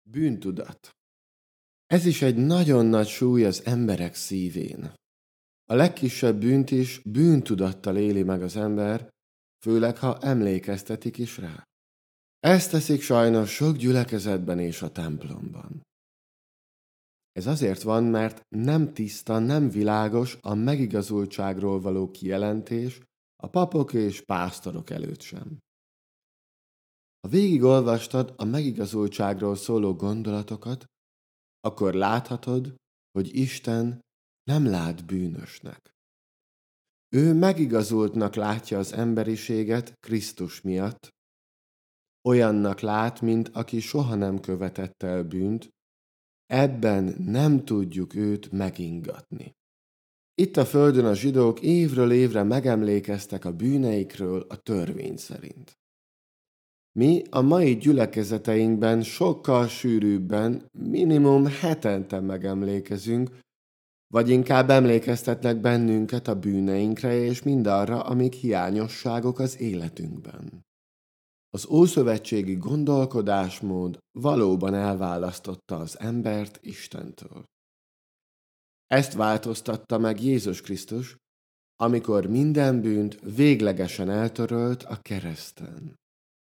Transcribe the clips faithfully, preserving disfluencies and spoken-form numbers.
Bűntudat. Ez is egy nagyon nagy súly az emberek szívén. A legkisebb bűnt is bűntudattal éli meg az ember, főleg ha emlékeztetik is rá. Ezt teszik sajnos sok gyülekezetben és a templomban. Ez azért van, mert nem tiszta, nem világos a megigazultságról való kijelentés a papok és pásztorok előtt sem. Ha végigolvastad a megigazultságról szóló gondolatokat, akkor láthatod, hogy Isten nem lát bűnösnek. Ő megigazultnak látja az emberiséget Krisztus miatt, olyannak lát, mint aki soha nem követett el bűnt, ebben nem tudjuk őt megingatni. Itt a földön a zsidók évről évre megemlékeztek a bűneikről a törvény szerint. Mi a mai gyülekezeteinkben sokkal sűrűbben, minimum hetente megemlékezünk, vagy inkább emlékeztetnek bennünket a bűneinkre és mindarra, amik hiányosságok az életünkben. Az ószövetségi gondolkodásmód valóban elválasztotta az embert Istentől. Ezt változtatta meg Jézus Krisztus, amikor minden bűnt véglegesen eltörölt a kereszten.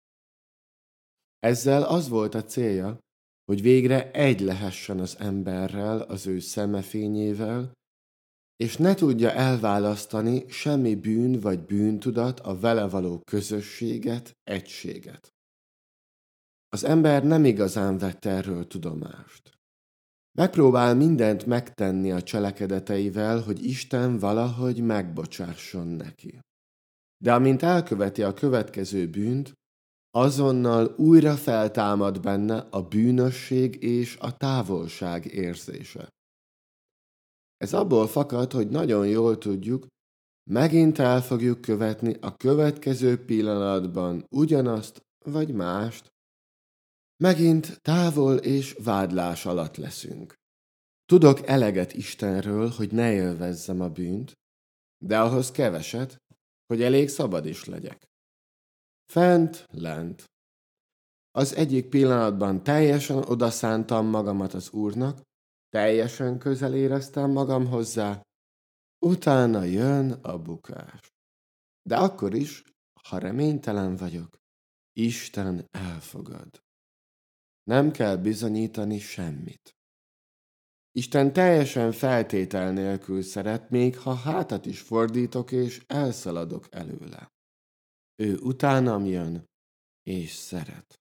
Ezzel az volt a célja, hogy végre egy lehessen az emberrel, az ő szemefényével, és ne tudja elválasztani semmi bűn vagy bűntudat a vele való közösséget, egységet. Az ember nem igazán vett erről tudomást. Megpróbál mindent megtenni a cselekedeteivel, hogy Isten valahogy megbocsásson neki. De amint elköveti a következő bűnt, azonnal újra feltámad benne a bűnösség és a távolság érzése. Ez abból fakad, hogy nagyon jól tudjuk, megint el fogjuk követni a következő pillanatban ugyanazt vagy mást, megint távol és vádlás alatt leszünk. Tudok eleget Istenről, hogy ne élvezzem a bűnt, de ahhoz keveset, hogy elég szabad is legyek. Fent, lent. Az egyik pillanatban teljesen odaszántam magamat az Úrnak, teljesen közel éreztem magam hozzá, utána jön a bukás. De akkor is, ha reménytelen vagyok, Isten elfogad. Nem kell bizonyítani semmit. Isten teljesen feltétel nélkül szeret, még ha hátat is fordítok és elszaladok előle. Ő utánam jön, és szeret.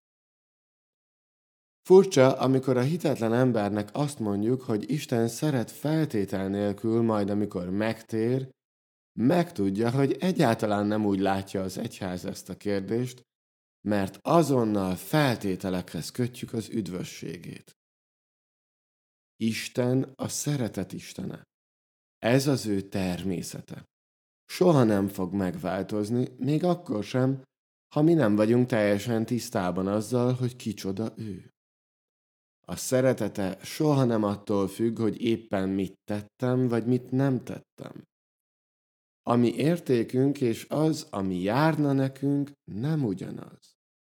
Furcsa, amikor a hitetlen embernek azt mondjuk, hogy Isten szeret feltétel nélkül, majd amikor megtér, megtudja, hogy egyáltalán nem úgy látja az egyház ezt a kérdést, mert azonnal feltételekhez kötjük az üdvösségét. Isten a szeretet istene. Ez az ő természete. Soha nem fog megváltozni, még akkor sem, ha mi nem vagyunk teljesen tisztában azzal, hogy kicsoda ő. A szeretete soha nem attól függ, hogy éppen mit tettem, vagy mit nem tettem. Ami értékünk és az, ami járna nekünk, nem ugyanaz.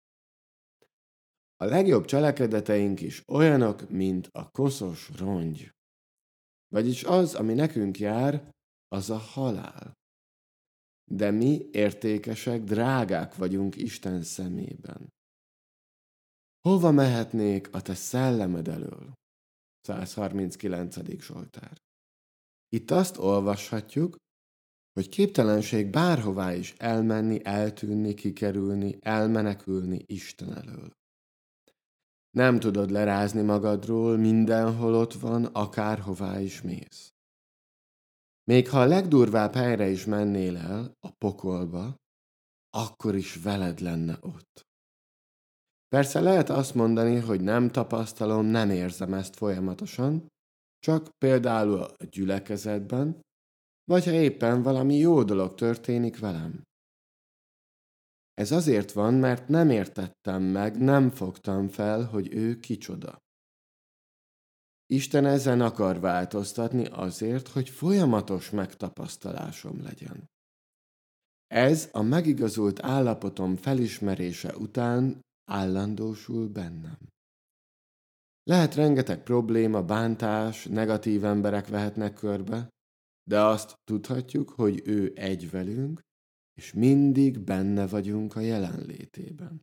A legjobb cselekedeteink is olyanok, mint a koszos rongy. Vagyis az, ami nekünk jár, az a halál. De mi értékesek, drágák vagyunk Isten szemében. Hova mehetnék a te szellemed elől? százharminckilencedik Zsoltár. Itt azt olvashatjuk, hogy képtelenség bárhová is elmenni, eltűnni, kikerülni, elmenekülni Isten elől. Nem tudod lerázni magadról, mindenhol ott van, akárhová is mész. Még ha a legdurvább helyre is mennél el, a pokolba, akkor is veled lenne ott. Persze lehet azt mondani, hogy nem tapasztalom, nem érzem ezt folyamatosan, csak például a gyülekezetben, vagy ha éppen valami jó dolog történik velem. Ez azért van, mert nem értettem meg, nem fogtam fel, hogy ő kicsoda. Isten ezen akar változtatni azért, hogy folyamatos megtapasztalásom legyen. Ez a megigazult állapotom felismerése után állandósul bennem. Lehet rengeteg probléma, bántás, negatív emberek vehetnek körbe, de azt tudhatjuk, hogy ő egy velünk, és mindig benne vagyunk a jelenlétében.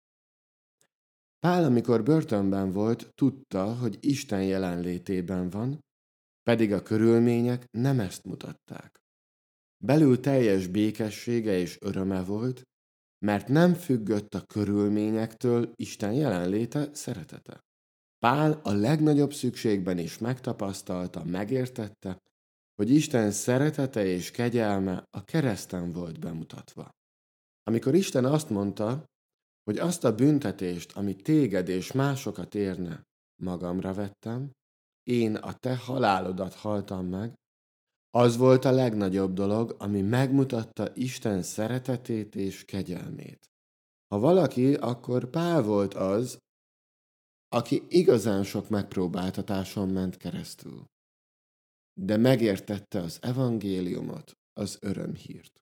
Pál, amikor börtönben volt, tudta, hogy Isten jelenlétében van, pedig a körülmények nem ezt mutatták. Belül teljes békessége és öröme volt, mert nem függött a körülményektől Isten jelenléte, szeretete. Pál a legnagyobb szükségben is megtapasztalta, megértette, hogy Isten szeretete és kegyelme a kereszten volt bemutatva. Amikor Isten azt mondta, hogy azt a büntetést, ami téged és másokat érne, magamra vettem, én a te halálodat haltam meg, az volt a legnagyobb dolog, ami megmutatta Isten szeretetét és kegyelmét. Ha valaki, akkor Pál volt az, aki igazán sok megpróbáltatáson ment keresztül, de megértette az evangéliumot, az örömhírt.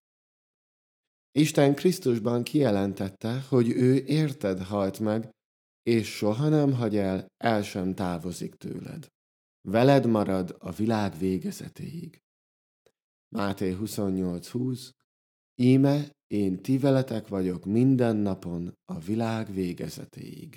Isten Krisztusban kijelentette, hogy ő érted halt meg, és soha nem hagy el, el sem távozik tőled. Veled marad a világ végezetéig. Máté huszonnyolc húsz. Íme én ti veletek vagyok minden napon a világ végezetéig.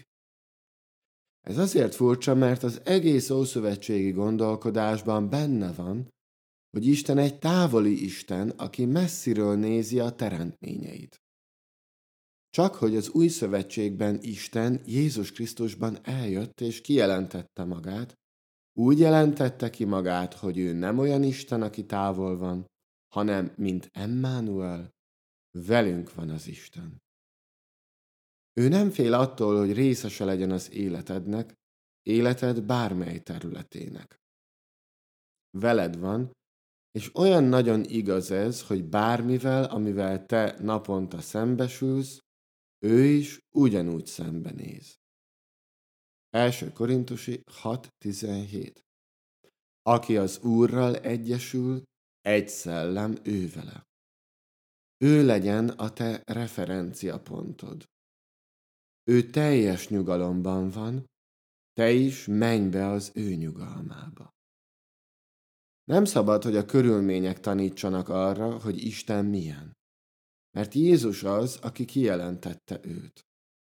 Ez azért furcsa, mert az egész ószövetségi gondolkodásban benne van, hogy Isten egy távoli Isten, aki messziről nézi a teremtményeit. Csak hogy az új szövetségben Isten Jézus Krisztusban eljött és kijelentette magát, úgy jelentette ki magát, hogy ő nem olyan Isten, aki távol van, hanem mint Emmanuel, velünk van az Isten. Ő nem fél attól, hogy részese legyen az életednek, életed bármely területének. Veled van, és olyan nagyon igaz ez, hogy bármivel, amivel te naponta szembesülsz, ő is ugyanúgy szembenéz. első Korintusi hat tizenhét. Aki az Úrral egyesül, egy szellem ő vele. Ő legyen a te referenciapontod. Ő teljes nyugalomban van, te is menj be az ő nyugalmába. Nem szabad, hogy a körülmények tanítsanak arra, hogy Isten milyen, mert Jézus az, aki kijelentette őt.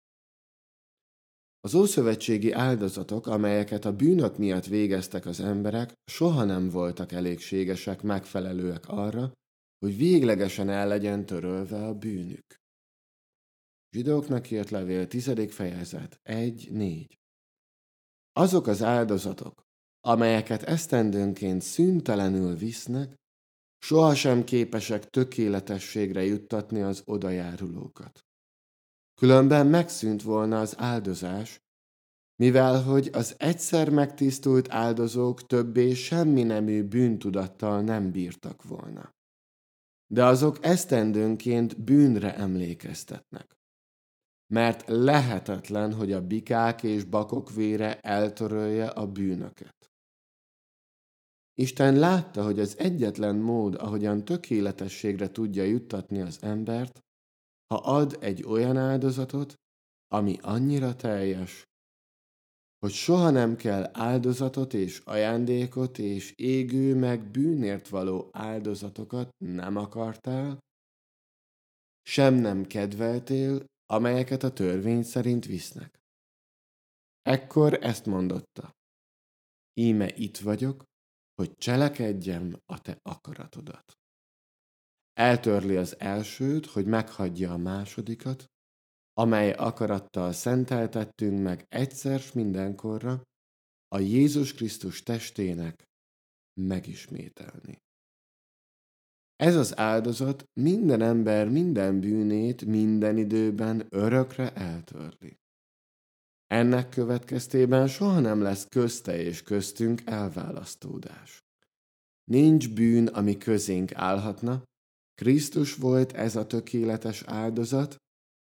Az ószövetségi áldozatok, amelyeket a bűnök miatt végeztek az emberek, soha nem voltak elégségesek, megfelelőek arra, hogy véglegesen el legyen törölve a bűnük. Zsidóknak írt levél tizedik fejezet egy négy. Azok az áldozatok, amelyeket esztendőnként szüntelenül visznek, sohasem képesek tökéletességre juttatni az odajárulókat. Különben megszűnt volna az áldozás, mivel hogy az egyszer megtisztult áldozók többé semmi nemű bűntudattal nem bírtak volna. De azok esztendőnként bűnre emlékeztetnek. Mert lehetetlen, hogy a bikák és bakok vére eltörölje a bűnöket. Isten látta, hogy az egyetlen mód, ahogyan tökéletességre tudja juttatni az embert, ha ad egy olyan áldozatot, ami annyira teljes, hogy soha nem kell áldozatot és ajándékot és égő meg bűnért való áldozatokat nem akartál, sem nem kedveltél, amelyeket a törvény szerint visznek. Ekkor ezt mondotta: íme itt vagyok, hogy cselekedjem a te akaratodat. Eltörli az elsőt, hogy meghagyja a másodikat, amely akarattal szenteltettünk meg egyszer s mindenkorra a Jézus Krisztus testének megismételni. Ez az áldozat minden ember minden bűnét minden időben örökre eltörli. Ennek következtében soha nem lesz közte és köztünk elválasztódás. Nincs bűn, ami közénk állhatna, Krisztus volt ez a tökéletes áldozat,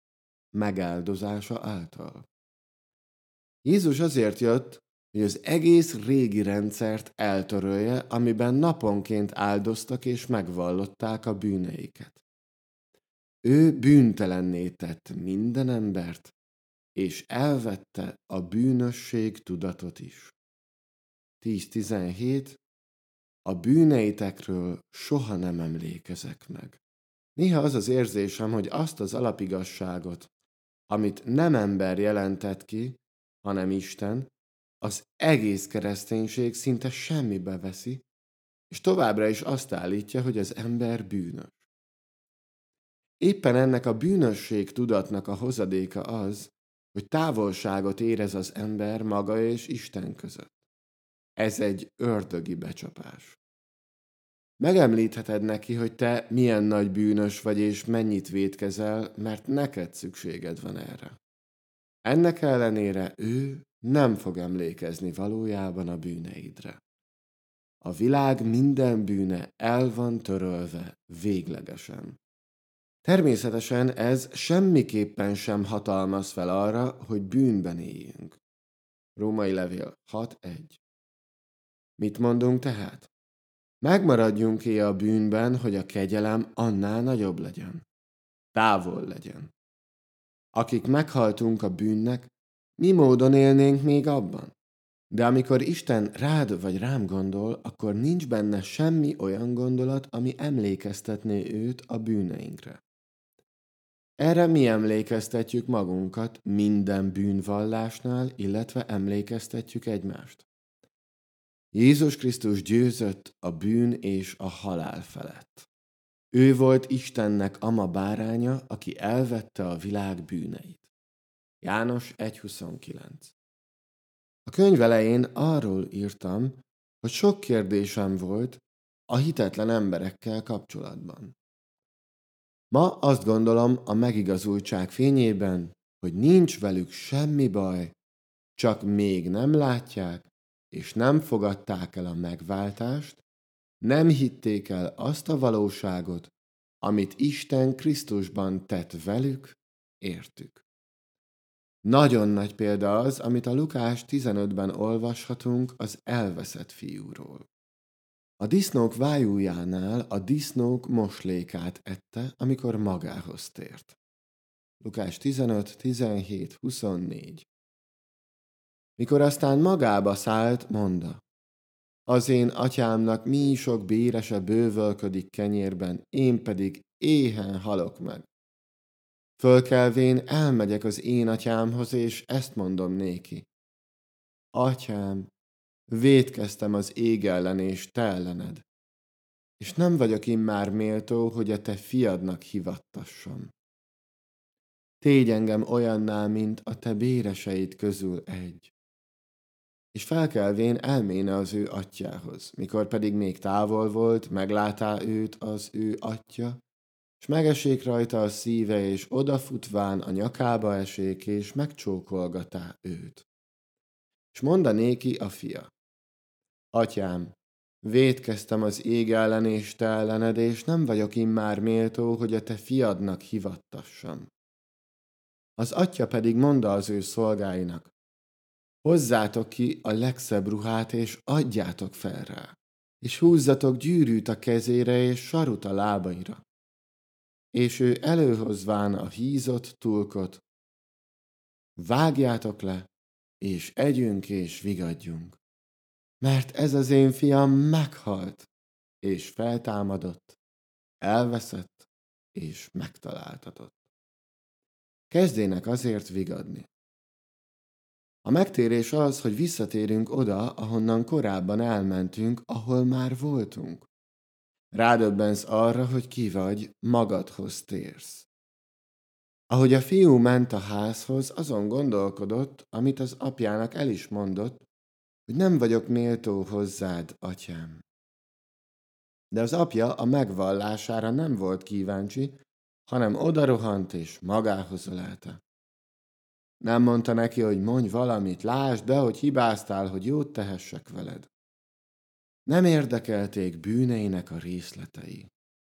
megáldozása által. Jézus azért jött, hogy az egész régi rendszert eltörölje, amiben naponként áldoztak és megvallották a bűneiket. Ő bűntelenné tett minden embert, és elvette a bűnösség tudatot is. tíz tizenhét. A bűneitekről soha nem emlékezek meg. Néha az az érzésem, hogy azt az alapigasságot, amit nem ember jelentett ki, hanem Isten, az egész kereszténység szinte semmibe veszi, és továbbra is azt állítja, hogy az ember bűnös. Éppen ennek a bűnösség tudatnak a hozadéka az, hogy távolságot érez az ember maga és Isten között. Ez egy ördögi becsapás. Megemlítheted neki, hogy te milyen nagy bűnös vagy és mennyit vétkezel, mert neked szükséged van erre. Ennek ellenére ő nem fog emlékezni valójában a bűneidre. A világ minden bűne el van törölve véglegesen. Természetesen ez semmiképpen sem hatalmaz fel arra, hogy bűnben éljünk. Római levél hat egy. Mit mondunk tehát? Megmaradjunk-e a bűnben, hogy a kegyelem annál nagyobb legyen? Távol legyen. Akik meghaltunk a bűnnek, mi módon élnénk még abban? De amikor Isten rád vagy rám gondol, akkor nincs benne semmi olyan gondolat, ami emlékeztetné őt a bűneinkre. Erre mi emlékeztetjük magunkat minden bűnvallásnál, illetve emlékeztetjük egymást. Jézus Krisztus győzött a bűn és a halál felett. Ő volt Istennek ama báránya, aki elvette a világ bűneit. János egy huszonkilenc. A könyv elején arról írtam, hogy sok kérdésem volt a hitetlen emberekkel kapcsolatban. Ma azt gondolom a megigazultság fényében, hogy nincs velük semmi baj, csak még nem látják, és nem fogadták el a megváltást, nem hitték el azt a valóságot, amit Isten Krisztusban tett velük, értük. Nagyon nagy példa az, amit a Lukás tizenötben olvashatunk az elveszett fiúról. A disznók vájújánál a disznók moslékát ette, amikor magához tért. Lukás tizenöt tizenhét huszonnégy. Mikor aztán magába szállt, mondta: az én atyámnak mi sok bérese bővölködik kenyérben, én pedig éhen halok meg. Fölkelvén elmegyek az én atyámhoz, és ezt mondom néki: Atyám, vétkeztem az ég ellen és te ellened, és nem vagyok immár méltó, hogy a te fiadnak hivattassam. Tégy engem olyanná, mint a te béreseid közül egy. És felkelvén elméne az ő atyjához, mikor pedig még távol volt, meglátá őt az ő atya, és megesik rajta a szíve, és odafutván a nyakába esék, és megcsókolgatá őt. És mondanéki a fia: Atyám, vétkeztem az ég ellen és te ellened, és nem vagyok immár méltó, hogy a te fiadnak hivattassam. Az atya pedig mondta az ő szolgáinak: hozzátok ki a legszebb ruhát, és adjátok fel rá, és húzzatok gyűrűt a kezére, és sarut a lábaira. És ő előhozván a hízott tulkot: vágjátok le, és együnk és vigadjunk. Mert ez az én fiam meghalt, és feltámadott, elveszett, és megtaláltatott. Kezdének azért vigadni. A megtérés az, hogy visszatérünk oda, ahonnan korábban elmentünk, ahol már voltunk. Rádöbbensz arra, hogy ki vagy, magadhoz térsz. Ahogy a fiú ment a házhoz, azon gondolkodott, amit az apjának el is mondott, hogy nem vagyok méltó hozzád, atyám. De az apja a megvallására nem volt kíváncsi, hanem odarohant és magához ölelte. Nem mondta neki, hogy mondj valamit, lásd be, hogy hibáztál, hogy jót tehessek veled. Nem érdekelték bűneinek a részletei.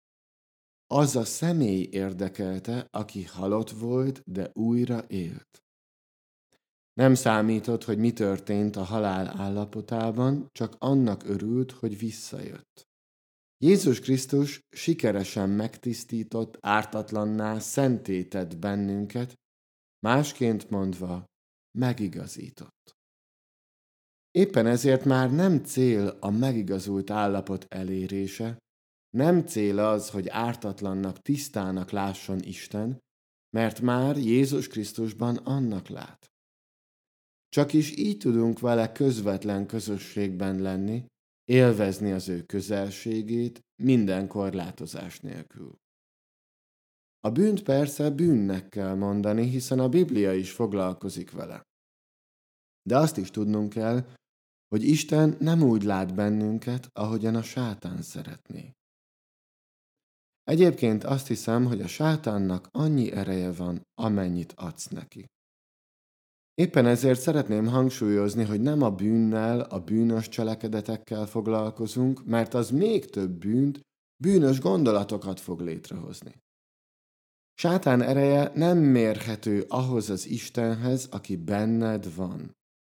Az a személy érdekelte, aki halott volt, de újra élt. Nem számított, hogy mi történt a halál állapotában, csak annak örült, hogy visszajött. Jézus Krisztus sikeresen megtisztított, ártatlanná, szenté tett bennünket, másként mondva, megigazított. Éppen ezért már nem cél a megigazult állapot elérése, nem cél az, hogy ártatlannak, tisztának lásson Isten, mert már Jézus Krisztusban annak lát. Csak is így tudunk vele közvetlen közösségben lenni, élvezni az ő közelségét minden korlátozás nélkül. A bűnt persze bűnnek kell mondani, hiszen a Biblia is foglalkozik vele. De azt is tudnunk kell, hogy Isten nem úgy lát bennünket, ahogyan a sátán szeretné. Egyébként azt hiszem, hogy a sátánnak annyi ereje van, amennyit adsz neki. Éppen ezért szeretném hangsúlyozni, hogy nem a bűnnel, a bűnös cselekedetekkel foglalkozunk, mert az még több bűnt, bűnös gondolatokat fog létrehozni. Sátán ereje nem mérhető ahhoz az Istenhez, aki benned van.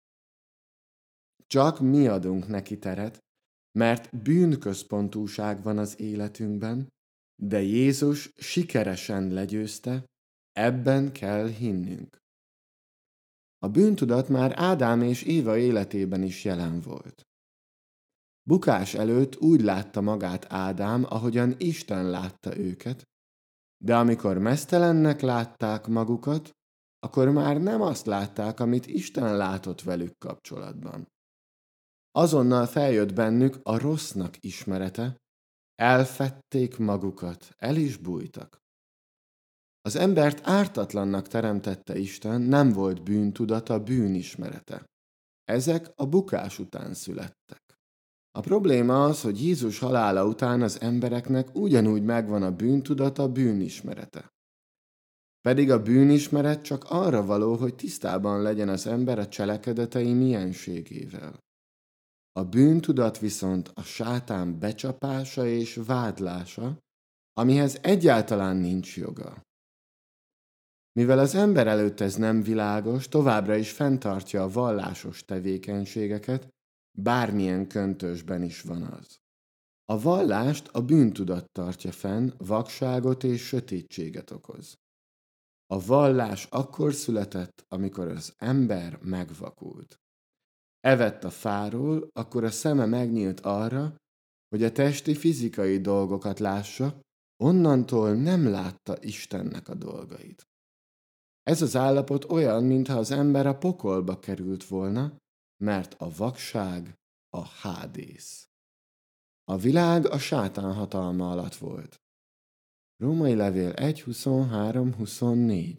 Csak mi adunk neki teret, mert bűnközpontúság van az életünkben, de Jézus sikeresen legyőzte, ebben kell hinnünk. A bűntudat már Ádám és Éva életében is jelen volt. Bukás előtt úgy látta magát Ádám, ahogyan Isten látta őket, de amikor meztelennek látták magukat, akkor már nem azt látták, amit Isten látott velük kapcsolatban. Azonnal feljött bennük a rossznak ismerete, elfedték magukat, el is bújtak. Az embert ártatlannak teremtette Isten, nem volt bűntudata, bűnismerete. Ezek a bukás után születtek. A probléma az, hogy Jézus halála után az embereknek ugyanúgy megvan a bűntudata, bűnismerete. Pedig a bűnismeret csak arra való, hogy tisztában legyen az ember a cselekedetei mienségével. A bűntudat viszont a sátán becsapása és vádlása, amihez egyáltalán nincs joga. Mivel az ember előtt ez nem világos, továbbra is fenntartja a vallásos tevékenységeket, bármilyen köntösben is van az. A vallást a bűntudat tartja fenn, vakságot és sötétséget okoz. A vallás akkor született, amikor az ember megvakult. Evett a fáról, akkor a szeme megnyílt arra, hogy a testi fizikai dolgokat lássa, onnantól nem látta Istennek a dolgait. Ez az állapot olyan, mintha az ember a pokolba került volna, mert a vakság a hádész. A világ a sátán hatalma alatt volt. Római levél egy huszonhárom huszonnégy.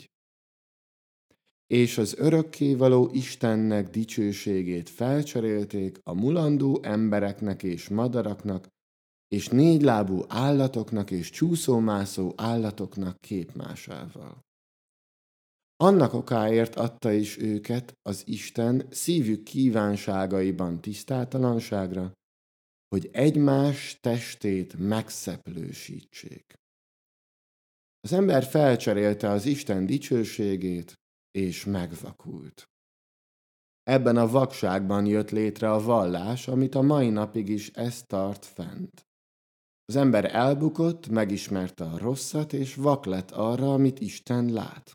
És az örökkévaló Istennek dicsőségét felcserélték a mulandó embereknek és madaraknak, és négylábú állatoknak és csúszómászó állatoknak képmásával. Annak okáért adta is őket az Isten szívük kívánságaiban tisztátalanságra, hogy egymás testét megszeplősítsék. Az ember felcserélte az Isten dicsőségét, és megvakult. Ebben a vakságban jött létre a vallás, amit a mai napig is ez tart fent. Az ember elbukott, megismerte a rosszat, és vak lett arra, amit Isten lát.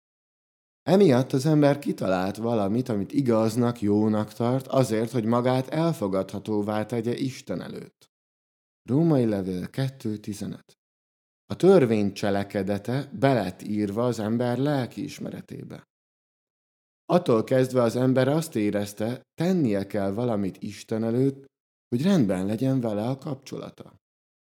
Emiatt az ember kitalált valamit, amit igaznak, jónak tart, azért, hogy magát elfogadhatóvá tegye Isten előtt. Római levél kettő tizenöt. A törvény cselekedete be lett írva az ember lelkiismeretébe. Attól kezdve az ember azt érezte, tennie kell valamit Isten előtt, hogy rendben legyen vele a kapcsolata.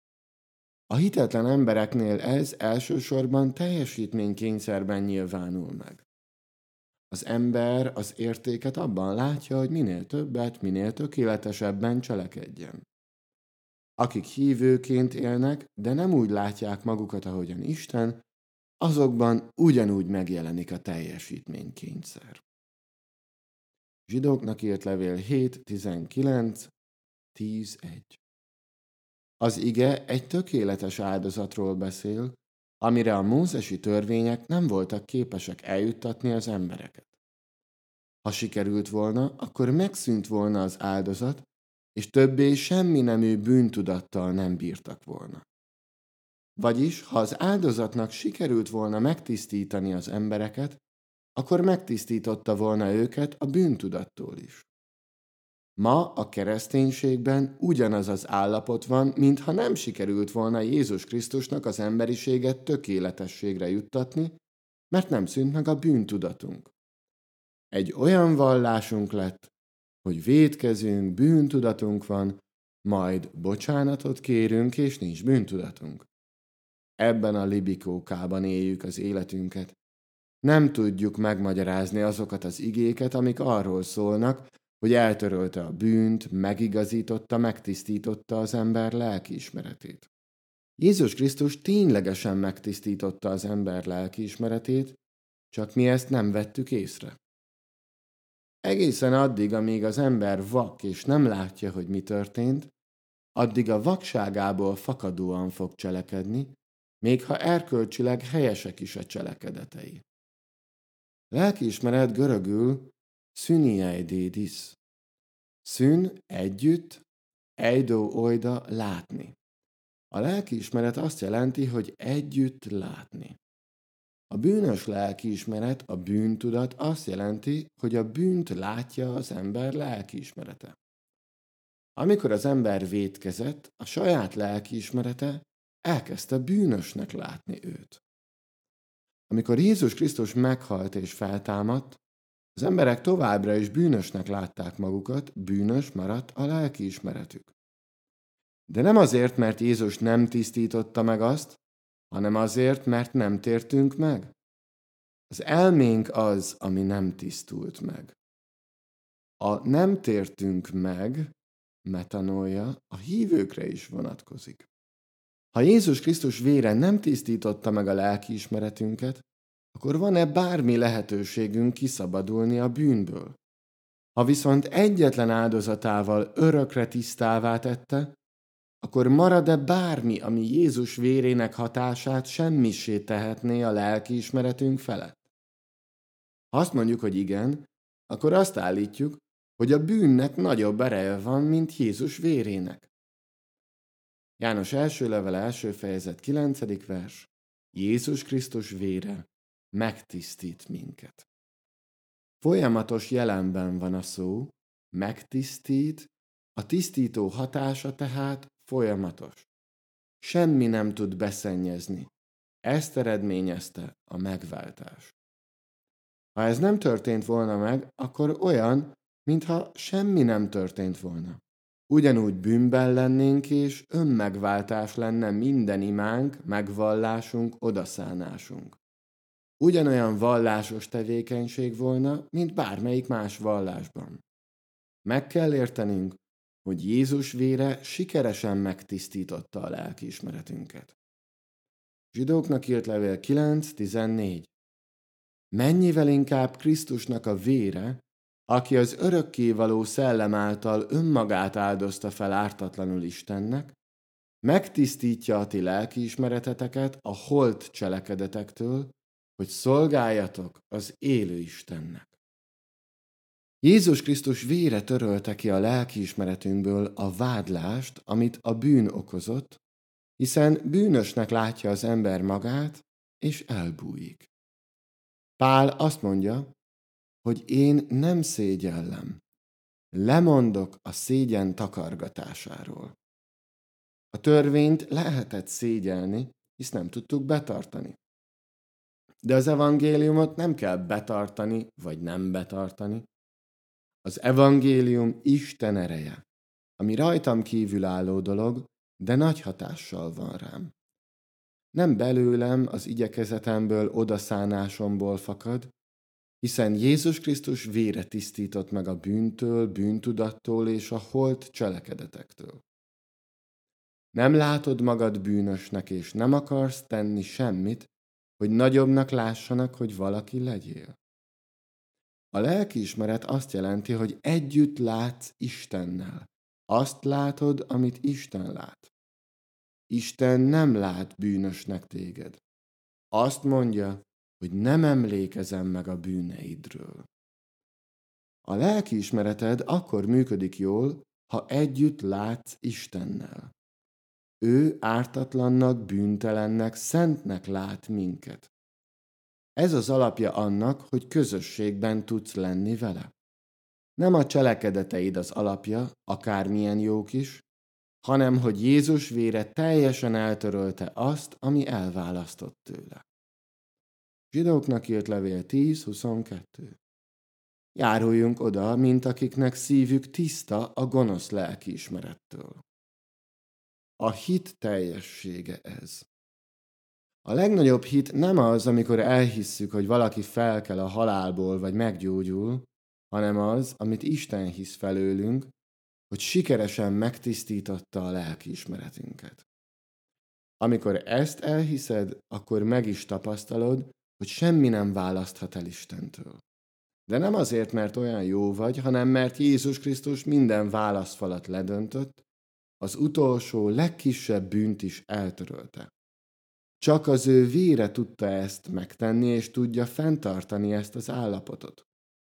A hitetlen embereknél ez elsősorban teljesítménykényszerben nyilvánul meg. Az ember az értéket abban látja, hogy minél többet, minél tökéletesebben cselekedjen. Akik hívőként élnek, de nem úgy látják magukat, ahogyan Isten, azokban ugyanúgy megjelenik a teljesítménykényszer. Zsidóknak írt levél hét tizenkilenc tíz egy. Az ige egy tökéletes áldozatról beszél, amire a mózesi törvények nem voltak képesek eljuttatni az embereket. Ha sikerült volna, akkor megszűnt volna az áldozat, és többé semmi nemű bűntudattal nem bírtak volna. Vagyis, ha az áldozatnak sikerült volna megtisztítani az embereket, akkor megtisztította volna őket a bűntudattól is. Ma a kereszténységben ugyanaz az állapot van, mintha nem sikerült volna Jézus Krisztusnak az emberiséget tökéletességre juttatni, mert nem szűnt meg a bűntudatunk. Egy olyan vallásunk lett, hogy vétkezünk, bűntudatunk van, majd bocsánatot kérünk, és nincs bűntudatunk. Ebben a libikókában éljük az életünket. Nem tudjuk megmagyarázni azokat az igéket, amik arról szólnak, hogy eltörölte a bűnt, megigazította, megtisztította az ember lelkiismeretét. Jézus Krisztus ténylegesen megtisztította az ember lelkiismeretét, csak mi ezt nem vettük észre. Egészen addig, amíg az ember vak és nem látja, hogy mi történt, addig a vakságából fakadóan fog cselekedni, még ha erkölcsileg helyesek is a cselekedetei. Lelkiismeret görögül szünieideidis. Szün együtt, eido oida látni. A lelkiismeret azt jelenti, hogy együtt látni. A bűnös lelkiismeret, a bűntudat azt jelenti, hogy a bűnt látja az ember lelkiismerete. Amikor az ember vétkezett, a saját lelkiismerete elkezdte bűnösnek látni őt. Amikor Jézus Krisztus meghalt és feltámadt, az emberek továbbra is bűnösnek látták magukat, bűnös maradt a lelkiismeretük. De nem azért, mert Jézus nem tisztította meg azt, hanem azért, mert nem tértünk meg. Az elménk az, ami nem tisztult meg. A nem tértünk meg, metanója, a hívőkre is vonatkozik. Ha Jézus Krisztus vére nem tisztította meg a lelkiismeretünket, akkor van-e bármi lehetőségünk kiszabadulni a bűnből? Ha viszont egyetlen áldozatával örökre tisztává tette, akkor marad-e bármi, ami Jézus vérének hatását semmissé tehetné a lelkiismeretünk felett? Ha azt mondjuk, hogy igen, akkor azt állítjuk, hogy a bűnnek nagyobb ereje van, mint Jézus vérének. János első levele első fejezet kilencedik vers. Jézus Krisztus vére megtisztít minket. Folyamatos jelenben van a szó, megtisztít, a tisztító hatása tehát folyamatos. Semmi nem tud beszennyezni. Ezt eredményezte a megváltás. Ha ez nem történt volna meg, akkor olyan, mintha semmi nem történt volna. Ugyanúgy bűnben lennénk, és önmegváltás lenne minden imánk, megvallásunk, odaszánásunk. Ugyanolyan vallásos tevékenység volna, mint bármelyik más vallásban. Meg kell értenünk, hogy Jézus vére sikeresen megtisztította a lelkiismeretünket. Zsidóknak írt levél kilenc tizennégy. Mennyivel inkább Krisztusnak a vére, aki az örökkévaló szellem által önmagát áldozta fel ártatlanul Istennek, megtisztítja a ti lelkiismereteteket a holt cselekedetektől, hogy szolgáljatok az élő Istennek. Jézus Krisztus vére törölte ki a lelkiismeretünkből a vádlást, amit a bűn okozott, hiszen bűnösnek látja az ember magát, és elbújik. Pál azt mondja, hogy én nem szégyellem, lemondok a szégyen takargatásáról. A törvényt lehetett szégyelni, hisz nem tudtuk betartani. De az evangéliumot nem kell betartani, vagy nem betartani. Az evangélium Isten ereje, ami rajtam kívül álló dolog, de nagy hatással van rám. Nem belőlem, az igyekezetemből, odaszánásomból fakad, hiszen Jézus Krisztus vére tisztított meg a bűntől, bűntudattól és a holt cselekedetektől. Nem látod magad bűnösnek, és nem akarsz tenni semmit, hogy nagyobbnak lássanak, hogy valaki legyél. A lelkiismeret azt jelenti, hogy együtt látsz Istennel. Azt látod, amit Isten lát. Isten nem lát bűnösnek téged. Azt mondja, hogy nem emlékezem meg a bűneidről. A lelkiismereted akkor működik jól, ha együtt látsz Istennel. Ő ártatlannak, bűntelennek, szentnek lát minket. Ez az alapja annak, hogy közösségben tudsz lenni vele. Nem a cselekedeteid az alapja, akármilyen jók is, hanem hogy Jézus vére teljesen eltörölte azt, ami elválasztott tőle. Zsidóknak írt levél tíz huszonkettő. Járuljunk oda, mint akiknek szívük tiszta a gonosz lelkiismerettől. A hit teljessége ez. A legnagyobb hit nem az, amikor elhisszük, hogy valaki felkel a halálból vagy meggyógyul, hanem az, amit Isten hisz felőlünk, hogy sikeresen megtisztította a lelkiismeretünket. Amikor ezt elhiszed, akkor meg is tapasztalod, hogy semmi nem választhat el Istentől. De nem azért, mert olyan jó vagy, hanem mert Jézus Krisztus minden válaszfalat ledöntött, az utolsó, legkisebb bűnt is eltörölte. Csak az ő vére tudta ezt megtenni, és tudja fenntartani ezt az állapotot.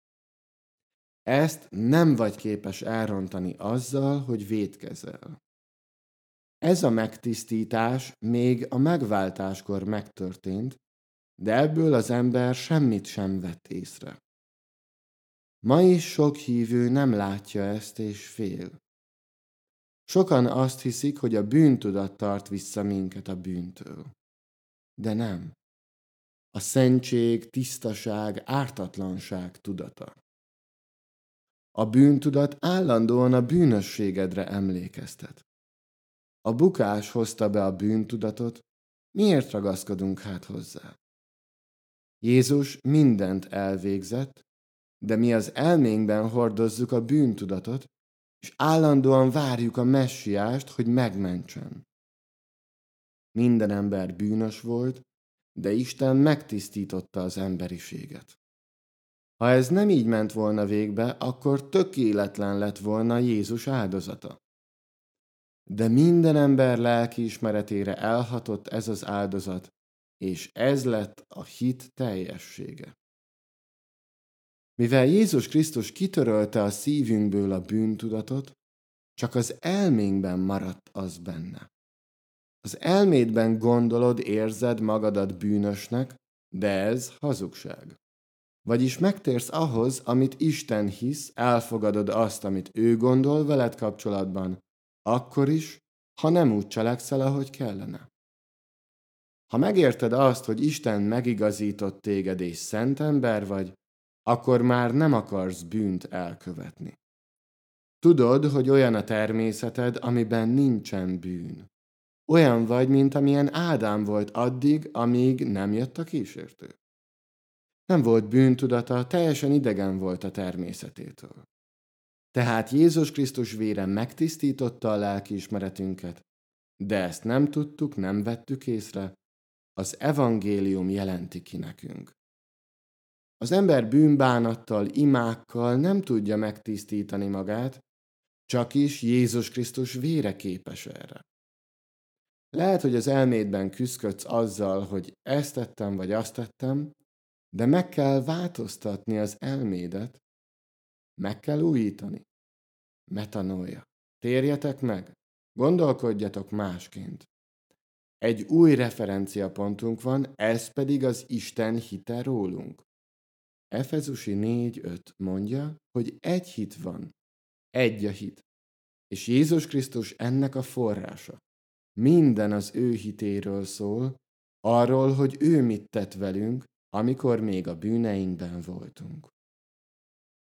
Ezt nem vagy képes elrontani azzal, hogy vétkezel. Ez a megtisztítás még a megváltáskor megtörtént, de ebből az ember semmit sem vett észre. Ma is sok hívő nem látja ezt és fél. Sokan azt hiszik, hogy a bűntudat tart vissza minket a bűntől. De nem. A szentség, tisztaság, ártatlanság tudata. A bűntudat állandóan a bűnösségedre emlékeztet. A bukás hozta be a bűntudatot, miért ragaszkodunk hát hozzá? Jézus mindent elvégzett, de mi az elménkben hordozzuk a bűntudatot, és állandóan várjuk a messiást, hogy megmentsen. Minden ember bűnös volt, de Isten megtisztította az emberiséget. Ha ez nem így ment volna végbe, akkor tökéletlen lett volna Jézus áldozata. De minden ember lelkiismeretére elhatott ez az áldozat, és ez lett a hit teljessége. Mivel Jézus Krisztus kitörölte a szívünkből a bűntudatot, csak az elménkben maradt az benne. Az elmédben gondolod, érzed magadat bűnösnek, de ez hazugság. Vagyis megtérsz ahhoz, amit Isten hisz, elfogadod azt, amit ő gondol veled kapcsolatban, akkor is, ha nem úgy cselekszel, ahogy kellene. Ha megérted azt, hogy Isten megigazított téged és szent ember vagy, akkor már nem akarsz bűnt elkövetni. Tudod, hogy olyan a természeted, amiben nincsen bűn. Olyan vagy, mint amilyen Ádám volt addig, amíg nem jött a kísértő. Nem volt bűntudata, teljesen idegen volt a természetétől. Tehát Jézus Krisztus vére megtisztította a lelkiismeretünket, de ezt nem tudtuk, nem vettük észre, az evangélium jelenti ki nekünk. Az ember bűnbánattal, imákkal nem tudja megtisztítani magát, csak is Jézus Krisztus vére képes erre. Lehet, hogy az elmédben küszködsz azzal, hogy ezt tettem, vagy azt tettem, de meg kell változtatni az elmédet, meg kell újítani. Metanoia. Térjetek meg, gondolkodjatok másként. Egy új referenciapontunk van, ez pedig az Isten hite rólunk. Efezusi négy öt mondja, hogy egy hit van, egy a hit, és Jézus Krisztus ennek a forrása. Minden az ő hitéről szól, arról, hogy ő mit tett velünk, amikor még a bűneinkben voltunk.